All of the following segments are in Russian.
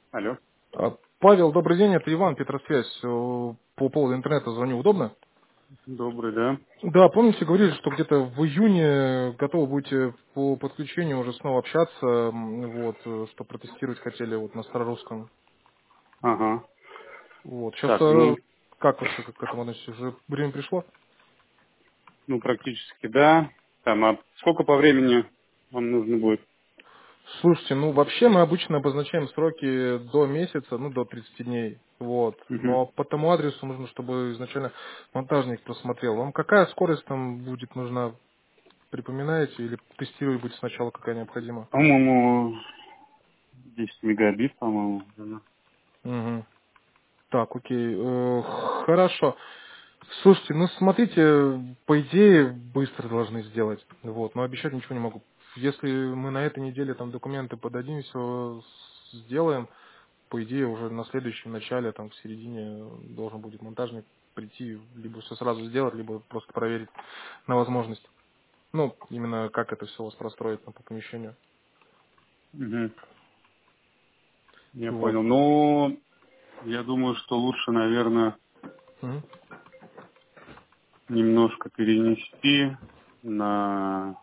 Алло. Павел, добрый день, это Иван, Петросвязь. По поводу интернета звоню, удобно? Добрый, да. Да, помните, говорили, что где-то в июне готовы будете по подключению уже снова общаться, вот, что протестировать хотели вот на старорусском. Ага. Вот, сейчас Так, ну, как вообще к этому относитесь? Уже время пришло? ну, практически, да. Там, а сколько по времени вам нужно будет? Слушайте, ну вообще мы обычно обозначаем сроки до месяца, ну до 30 дней, вот. Угу. Но по тому адресу нужно, чтобы изначально монтажник просмотрел. Вам какая скорость там будет нужна? Припоминаете или тестировать будете сначала, какая необходима? По-моему, 10 мегабит, по-моему. Да. Мгм. Так, окей. Хорошо. Слушайте, ну смотрите, по идее быстро должны сделать. Вот, но обещать ничего не могу. Если мы на этой неделе там документы подадим, все сделаем, по идее уже на следующем начале, там в середине должен будет монтажник прийти, либо все сразу сделать, либо просто проверить на возможность. Ну, именно как это все у вас простроить по помещению. Угу. Я Вот. понял. Ну, я думаю, что лучше, наверное, Мгм. немножко перенести на,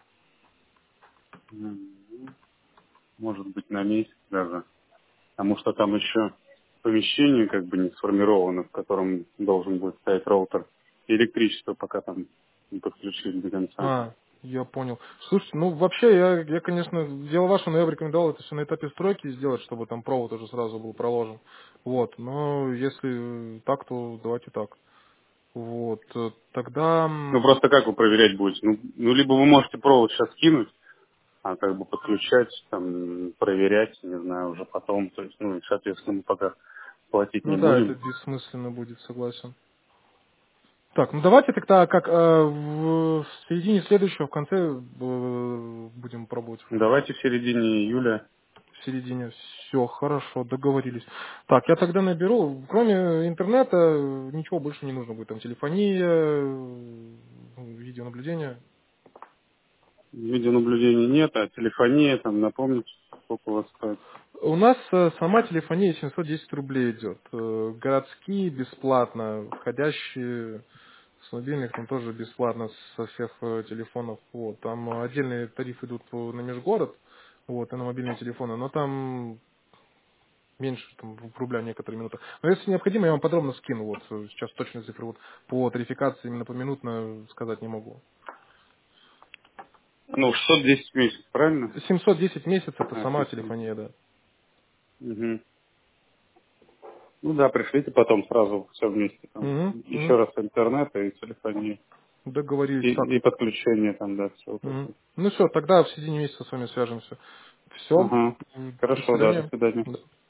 может быть, на месяц даже. Потому что там еще помещение как бы не сформировано, в котором должен будет стоять роутер. И электричество пока там не подключили до конца. Я понял. Слушайте, ну вообще я, конечно, дело ваше, но я бы рекомендовал это все на этапе стройки сделать, чтобы там провод уже сразу был проложен. Вот, но если так, то давайте так. Вот, тогда, Ну просто как вы проверять будете? Ну либо вы можете провод сейчас кинуть, а как бы подключать, там, проверять, не знаю, уже потом. То есть, ну, и, соответственно, мы пока платить не ну да, это будем. бессмысленно будет, согласен. Так, ну давайте тогда как в середине следующего, в конце будем пробовать. Давайте в середине июля. В середине. Все, хорошо, договорились. Так, я тогда наберу. Кроме интернета ничего больше не нужно будет. Там телефония, видеонаблюдение. Видеонаблюдения нет, а телефония, там, напомните, сколько у вас стоит. У нас сама телефония 710 рублей идет. Городские бесплатно, входящие с мобильных там тоже бесплатно со всех телефонов. Вот. Там отдельные тарифы идут на межгород, вот, и на мобильные телефоны, но там меньше там, в рубля некоторые минуты. Но если необходимо, я вам подробно скину. Вот сейчас точные цифры вот, по тарификации именно поминутно сказать не могу. Ну, 610 месяцев, правильно? 710 месяц это А, сама 710. телефония, да. Угу. Ну да, пришлите потом сразу все вместе. Там. Угу, Еще угу. раз интернет и телефонии. Договорились. Так. И подключение там, да, все вот Мгм. это. Ну все, тогда в середине месяца с вами свяжемся. Все. Ага. До Хорошо, да, до свидания. свидания. Да.